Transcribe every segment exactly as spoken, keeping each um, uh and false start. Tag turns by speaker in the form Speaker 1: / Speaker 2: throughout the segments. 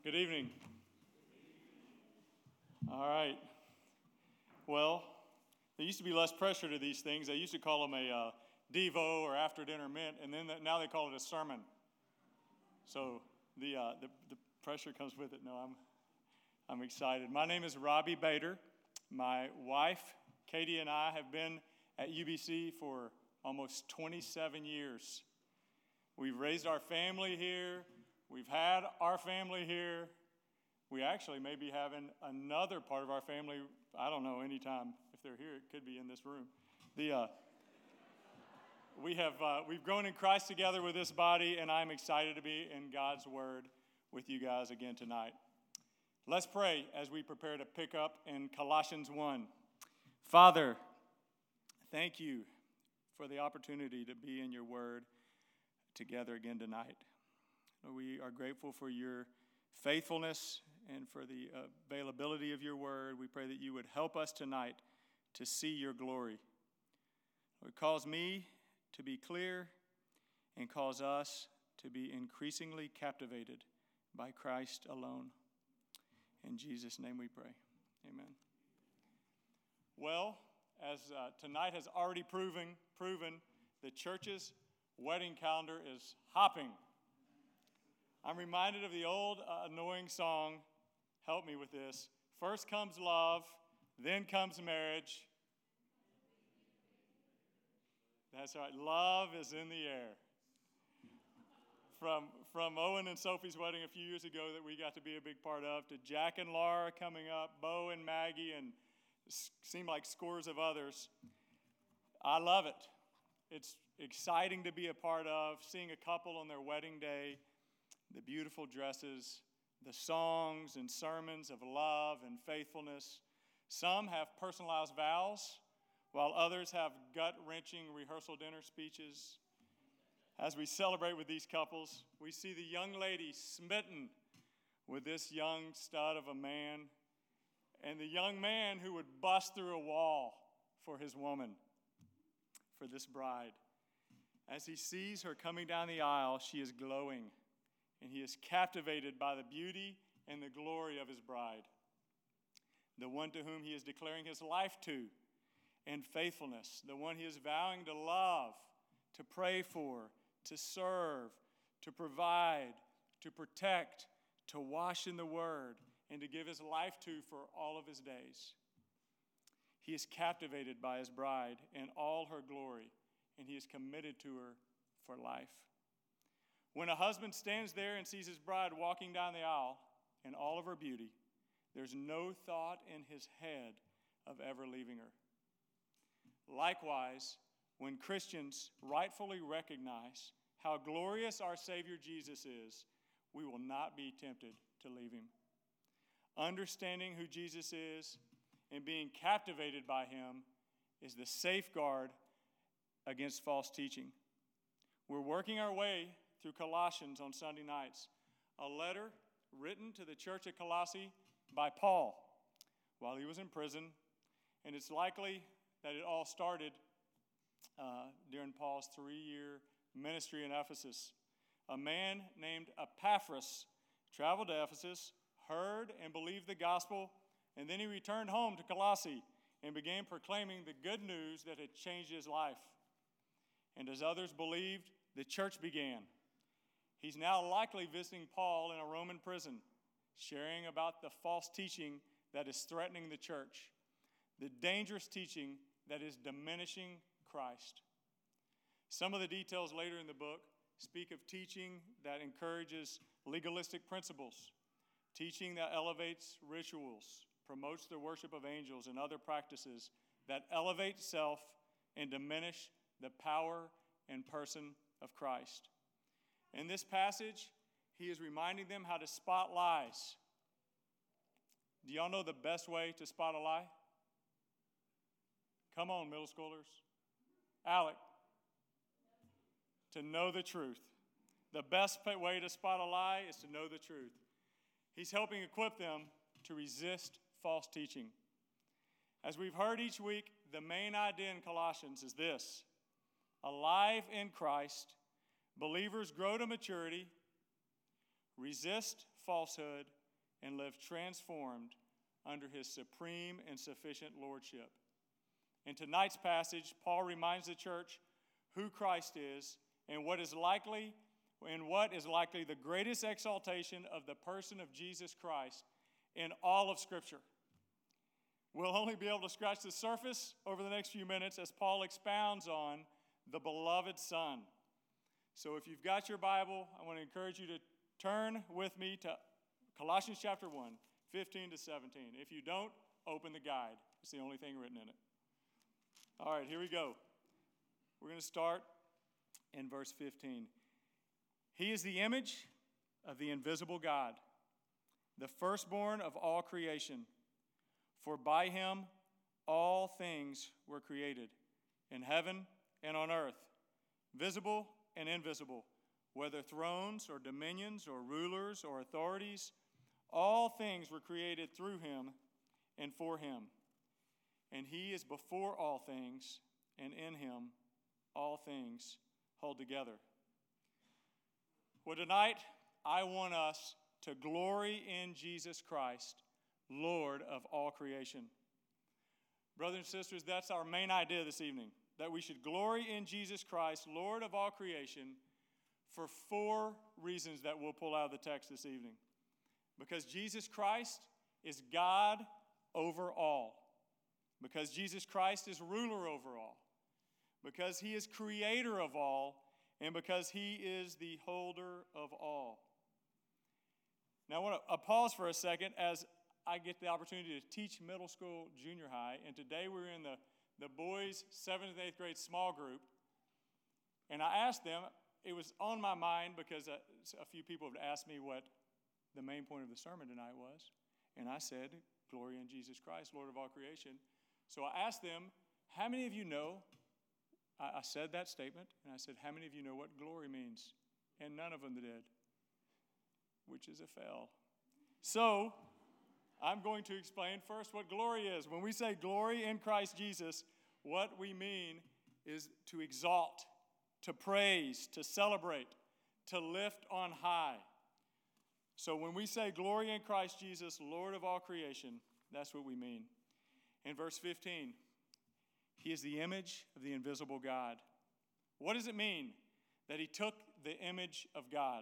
Speaker 1: Good evening. All right. Well, there used to be less pressure to these things. They used to call them a uh, Devo or after dinner mint, and then the, now they call it a sermon. So the, uh, the the pressure comes with it. No, I'm I'm excited. My name is Robbie Bader. My wife, Katie, and I have been at U B C for almost twenty-seven years. We've raised our family here. We've had our family here. We actually may be having another part of our family, I don't know, anytime. If they're here, it could be in this room. The uh, we have uh, we've grown in Christ together with this body, and I'm excited to be in God's Word with you guys again tonight. Let's pray as we prepare to pick up in Colossians one. Father, thank you for the opportunity to be in your Word together again tonight. We are grateful for your faithfulness and for the availability of your word. We pray that you would help us tonight to see your glory. Lord, cause me to be clear and cause us to be increasingly captivated by Christ alone. In Jesus' name we pray. Amen. Well, as uh, tonight has already proven, proven, the church's wedding calendar is hopping. I'm reminded of the old uh, annoying song, help me with this. First comes love, then comes marriage. That's right, love is in the air. From, from Owen and Sophie's wedding a few years ago that we got to be a big part of, to Jack and Laura coming up, Bo and Maggie, and seem like scores of others. I love it. It's exciting to be a part of, seeing a couple on their wedding day, the beautiful dresses, the songs and sermons of love and faithfulness. Some have personalized vows, while others have gut-wrenching rehearsal dinner speeches. As we celebrate with these couples, we see the young lady smitten with this young stud of a man, and the young man who would bust through a wall for his woman, for this bride. As he sees her coming down the aisle, she is glowing, and he is captivated by the beauty and the glory of his bride, the one to whom he is declaring his life to in faithfulness, the one he is vowing to love, to pray for, to serve, to provide, to protect, to wash in the word, and to give his life to for all of his days. He is captivated by his bride in all her glory, and he is committed to her for life. When a husband stands there and sees his bride walking down the aisle in all of her beauty, there's no thought in his head of ever leaving her. Likewise, when Christians rightfully recognize how glorious our Savior Jesus is, we will not be tempted to leave him. Understanding who Jesus is and being captivated by him is the safeguard against false teaching. We're working our way through Colossians on Sunday nights, a letter written to the church at Colossae by Paul while he was in prison, and it's likely that it all started uh, during Paul's three-year ministry in Ephesus. A man named Epaphras traveled to Ephesus, heard and believed the gospel, and then he returned home to Colossae and began proclaiming the good news that had changed his life. And as others believed, the church began. He's now likely visiting Paul in a Roman prison, sharing about the false teaching that is threatening the church, the dangerous teaching that is diminishing Christ. Some of the details later in the book speak of teaching that encourages legalistic principles, teaching that elevates rituals, promotes the worship of angels, and other practices that elevate self and diminish the power and person of Christ. In this passage, he is reminding them how to spot lies. Do y'all know the best way to spot a lie? Come on, middle schoolers. Alec. To know the truth. The best way to spot a lie is to know the truth. He's helping equip them to resist false teaching. As we've heard each week, the main idea in Colossians is this: alive in Christ, believers grow to maturity, resist falsehood and live transformed under his supreme and sufficient lordship. In tonight's passage, Paul reminds the church who Christ is and what is likely and what is likely the greatest exaltation of the person of Jesus Christ in all of Scripture. We'll only be able to scratch the surface over the next few minutes as Paul expounds on the beloved Son. So if you've got your Bible, I want to encourage you to turn with me to Colossians chapter one, fifteen to seventeen. If you don't, open the guide. It's the only thing written in it. All right, here we go. We're going to start in verse fifteen. He is the image of the invisible God, the firstborn of all creation. For by him all things were created, in heaven and on earth, visible and invisible, whether thrones or dominions or rulers or authorities, all things were created through him and for him. And he is before all things, and in him all things hold together. Well, tonight, I want us to glory in Jesus Christ, Lord of all creation. Brothers and sisters, that's our main idea this evening, that we should glory in Jesus Christ, Lord of all creation, for four reasons that we'll pull out of the text this evening. Because Jesus Christ is God over all. Because Jesus Christ is ruler over all. Because he is creator of all. And because he is the holder of all. Now I want to pause for a second as I get the opportunity to teach middle school, junior high. And today we're in the, the boys' seventh and eighth grade small group. And I asked them, it was on my mind because a, a few people have asked me what the main point of the sermon tonight was. And I said, glory in Jesus Christ, Lord of all creation. So I asked them, how many of you know, I, I said that statement, and I said, how many of you know what glory means? And none of them did, which is a fail. So I'm going to explain first what glory is. When we say glory in Christ Jesus, what we mean is to exalt, to praise, to celebrate, to lift on high. So when we say glory in Christ Jesus, Lord of all creation, that's what we mean. In verse fifteen, he is the image of the invisible God. What does it mean that he took the image of God?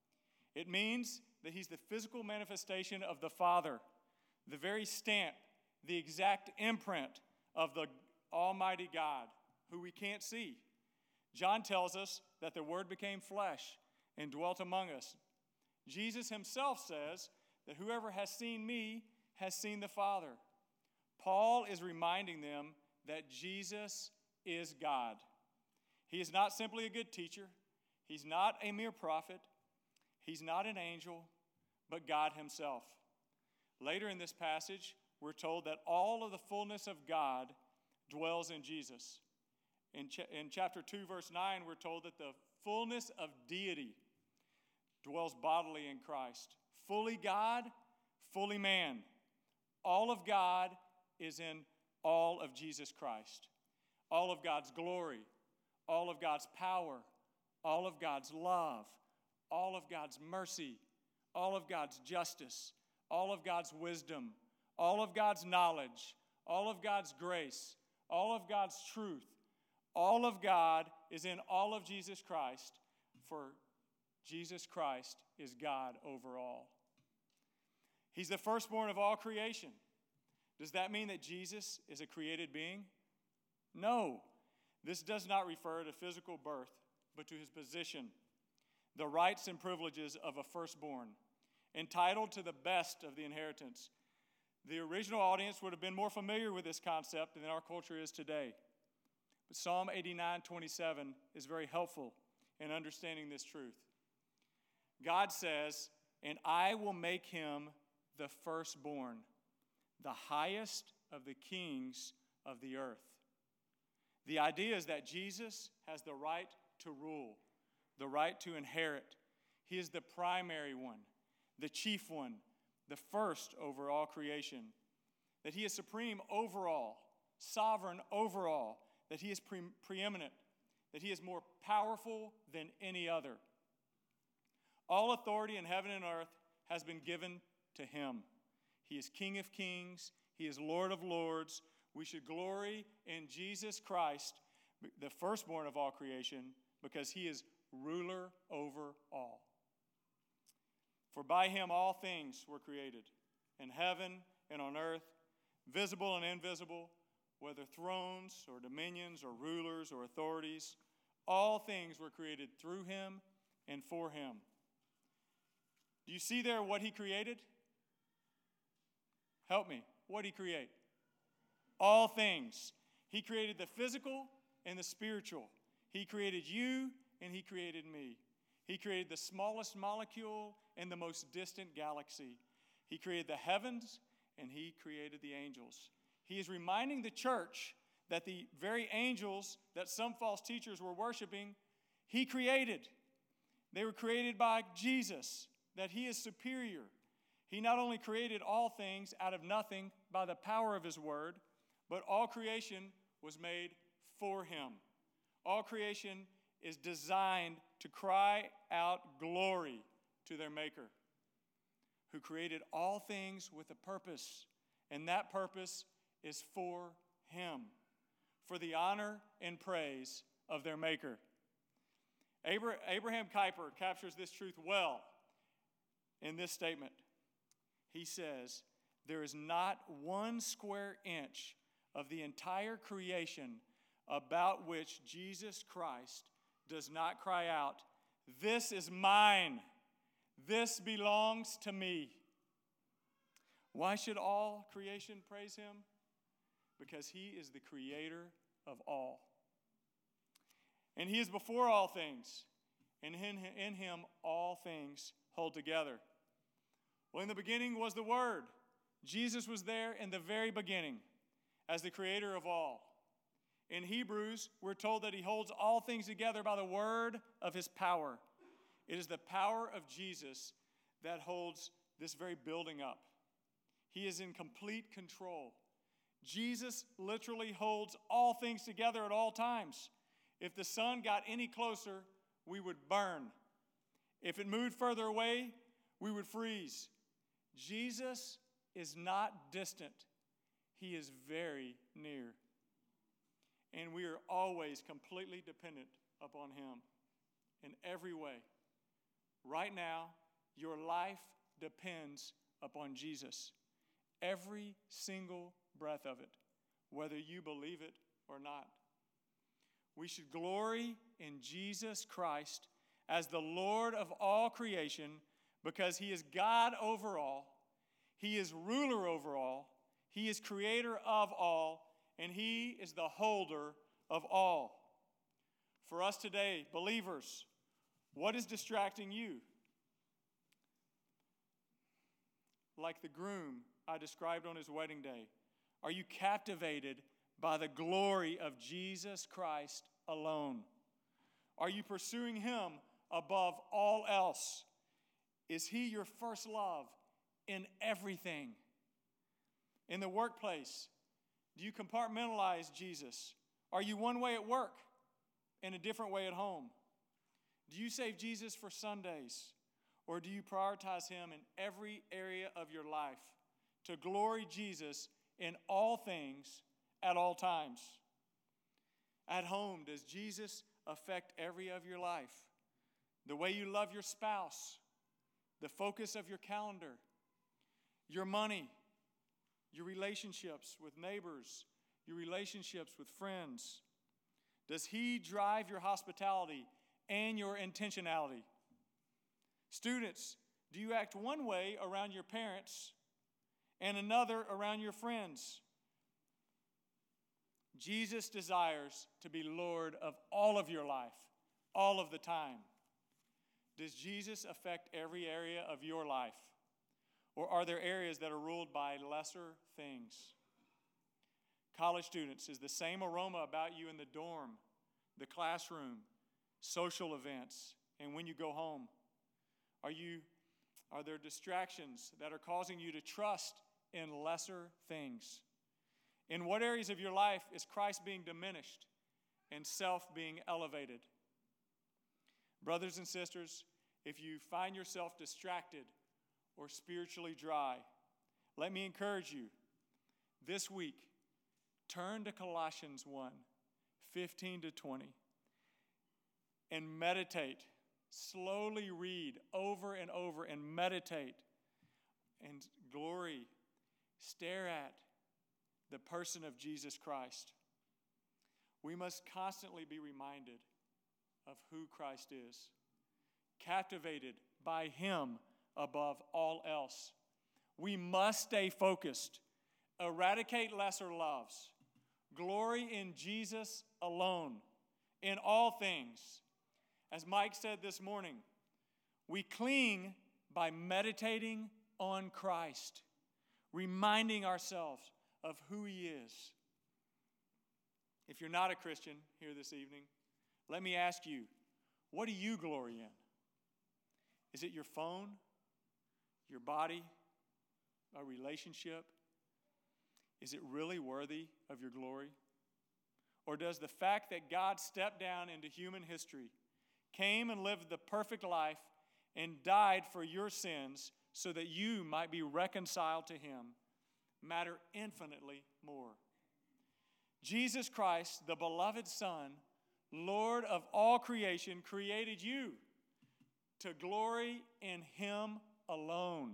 Speaker 1: It means that he's the physical manifestation of the Father, the very stamp, the exact imprint of the Almighty God, who we can't see. John tells us that the Word became flesh and dwelt among us. Jesus himself says that whoever has seen me has seen the Father. Paul is reminding them that Jesus is God. He is not simply a good teacher. He's not a mere prophet. He's not an angel, but God himself. Later in this passage, we're told that all of the fullness of God dwells in Jesus. In, ch- in chapter two, verse nine, we're told that the fullness of deity dwells bodily in Christ. Fully God, fully man. All of God is in all of Jesus Christ. All of God's glory, all of God's power, all of God's love, all of God's mercy, all of God's justice, all of God's wisdom, all of God's knowledge, all of God's grace, all of God's truth, all of God is in all of Jesus Christ, for Jesus Christ is God over all. He's the firstborn of all creation. Does that mean that Jesus is a created being? No. This does not refer to physical birth, but to his position, the rights and privileges of a firstborn, entitled to the best of the inheritance. The original audience would have been more familiar with this concept than our culture is today. But Psalm eighty-nine twenty-seven is very helpful in understanding this truth. God says, and I will make him the firstborn, the highest of the kings of the earth. The idea is that Jesus has the right to rule, the right to inherit. He is the primary one, the chief one, the first over all creation. That he is supreme over all, sovereign over all, that he is pre- preeminent, that he is more powerful than any other. All authority in heaven and earth has been given to him. He is King of kings. He is Lord of lords. We should glory in Jesus Christ, the firstborn of all creation, because he is ruler over all. For by him all things were created, in heaven and on earth, visible and invisible, whether thrones or dominions or rulers or authorities. All things were created through him and for him. Do you see there what he created? Help me. What did he create? All things. He created the physical and the spiritual. He created you and he created me. He created the smallest molecule in the most distant galaxy. He created the heavens and he created the angels. He is reminding the church that the very angels that some false teachers were worshiping, he created. They were created by Jesus, that he is superior. He not only created all things out of nothing by the power of his word, but all creation was made for him. All creation is designed to cry out glory to their Maker, who created all things with a purpose, and that purpose is for him, for the honor and praise of their Maker. Abraham Kuyper captures this truth well in this statement. He says, there is not one square inch of the entire creation about which Jesus Christ does not cry out, this is mine, this belongs to me. Why should all creation praise him? Because he is the creator of all. And he is before all things, and in him all things hold together. Well, in the beginning was the Word. Jesus was there in the very beginning as the creator of all. In Hebrews, we're told that he holds all things together by the word of his power. It is the power of Jesus that holds this very building up. He is in complete control. Jesus literally holds all things together at all times. If the sun got any closer, we would burn. If it moved further away, we would freeze. Jesus is not distant. He is very near. And we are always completely dependent upon him in every way. Right now, your life depends upon Jesus. Every single breath of it, whether you believe it or not. We should glory in Jesus Christ as the Lord of all creation because he is God over all, he is ruler over all, he is creator of all, and he is the holder of all. For us today, believers, what is distracting you? Like the groom I described on his wedding day, are you captivated by the glory of Jesus Christ alone? Are you pursuing him above all else? Is he your first love in everything? In the workplace, do you compartmentalize Jesus? Are you one way at work and a different way at home? Do you save Jesus for Sundays? Or do you prioritize him in every area of your life to glory Jesus in all things at all times? At home, does Jesus affect every of your life? The way you love your spouse, the focus of your calendar, your money, your relationships with neighbors, your relationships with friends. Does he drive your hospitality and your intentionality? Students, do you act one way around your parents and another around your friends? Jesus desires to be Lord of all of your life, all of the time. Does Jesus affect every area of your life? Or are there areas that are ruled by lesser things? College students, is the same aroma about you in the dorm, the classroom, social events, and when you go home? Are you, are there distractions that are causing you to trust in lesser things? In what areas of your life is Christ being diminished and self being elevated? Brothers and sisters, if you find yourself distracted or spiritually dry, let me encourage you this week, turn to Colossians one, fifteen to twenty, and meditate. Slowly read over and over and meditate and glory, stare at the person of Jesus Christ. We must constantly be reminded of who Christ is, captivated by him above all else. We must stay focused, eradicate lesser loves, glory in Jesus alone, in all things. As Mike said this morning, we cling by meditating on Christ, reminding ourselves of who he is. If you're not a Christian here this evening, let me ask you, what do you glory in? Is it your phone, your body, a relationship? Is it really worthy of your glory? Or does the fact that God stepped down into human history, came and lived the perfect life, and died for your sins so that you might be reconciled to him, matter infinitely more? Jesus Christ, the beloved Son, Lord of all creation, created you to glory in him alone.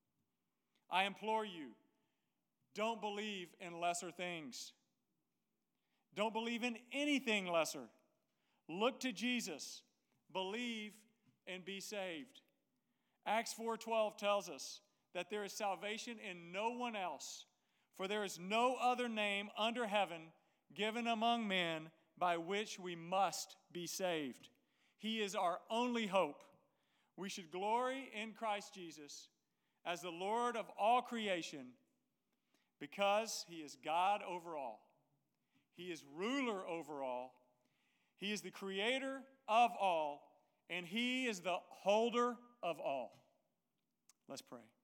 Speaker 1: I implore you, don't believe in lesser things. Don't believe in anything lesser. Look to Jesus. Believe and be saved. Acts four twelve tells us that there is salvation in no one else, for there is no other name under heaven given among men by which we must be saved. He is our only hope. We should glory in Christ Jesus as the Lord of all creation because he is God over all. He is ruler over all. He is the creator of all, and he is the holder of all. Let's pray.